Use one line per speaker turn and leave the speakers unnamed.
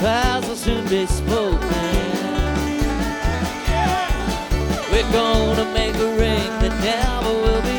vows will soon be spoken. We're gonna make a ring that never will be